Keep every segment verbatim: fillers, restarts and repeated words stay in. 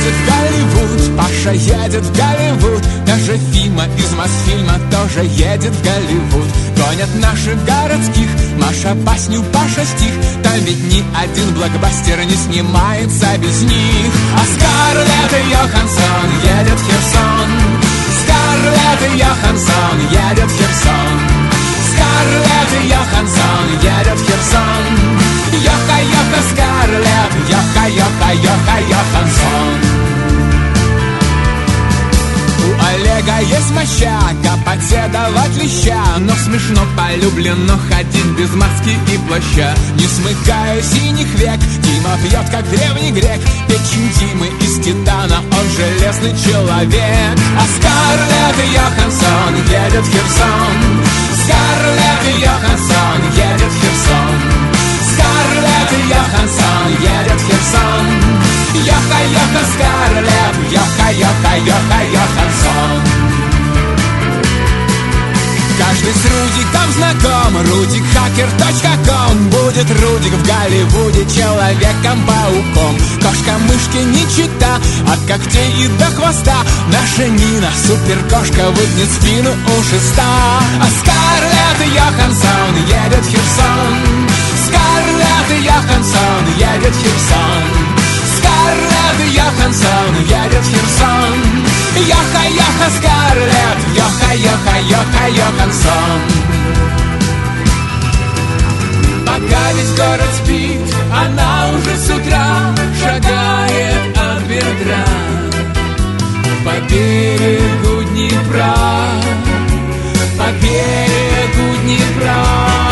едет в Голливуд, Паша едет в Голливуд. Даже Фима из Мосфильма тоже едет в Голливуд. Гонят наших городских, Маша басню, Паша стих. Там ведь ни один блокбастер не снимается без них. А Скарлетт Йоханссон едет в Херсон. Скарлетт Йоханссон едет в Херсон. Скарлетт Йоханссон едет в Херсон. Йоха-йоха Скарлетт, йоха-йоха-йоха Йоханссон. У Олега есть мощага подседовать леща, но смешно полюблено ходить без маски и плаща. Не смыкая синих век, Дима пьет, как древний грек. Печень Димы из титана, он железный человек. А Скарлетт Йоханссон едет в Херсон. Скарлетт Йоханссон едет в Херсон. Скарлетт Йоханссон едет в Херсон. Йоха-йоха Скарлетт, йоха-йоха-йоха Йоханссон. Каждый с Рудиком знаком, Рудик хакер точка ком. Будет Рудик в Голливуде Человеком-пауком. Кошка-мышки не чита, от когтей и до хвоста. Наша Нина, суперкошка, выгнет спину у шеста. А Скарлетт Йоханссон едет в Херсон. Скарлетт Йоханссон едет в Херсон. Скарлетт Йоханссон едет в Херсон. Йоха-йоха Скарлетт, йоха-йоха-йоха Йоханссон. Пока весь город спит, она уже с утра шагает от бедра по берегу Днепра, по берегу Днепра.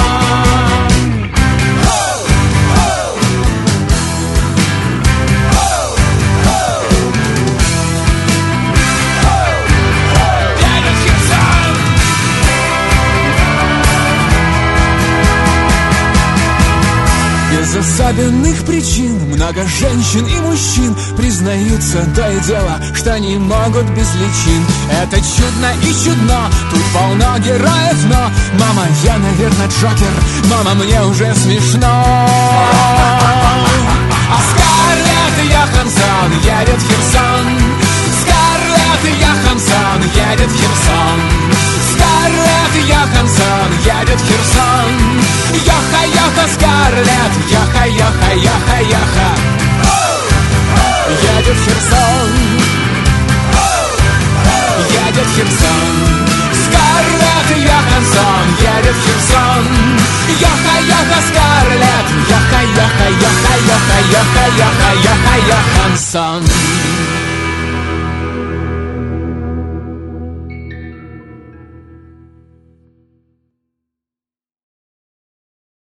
Без особенных причин много женщин и мужчин признаются, то и дело, что не могут без личин. Это чудно и чудно, тут полно героев, но мама, я, наверное, Джокер, мама, мне уже смешно. А Скарлетт Йоханссон едет в Херсон. Скарлетт Йоханссон едет в Херсон. Скарлетт Йоханссон едет в Херсон. Йоха-йоха Скарлетт, йоха-йоха-йоха-йоха едет в Херсон. Едет в Херсон. Скарлетт Йоханссон едет в Херсон. Йоха-йоха Скарлетт, йоха-йоха-йоха-йоха-йоха-йоха-йоха Йоханссон.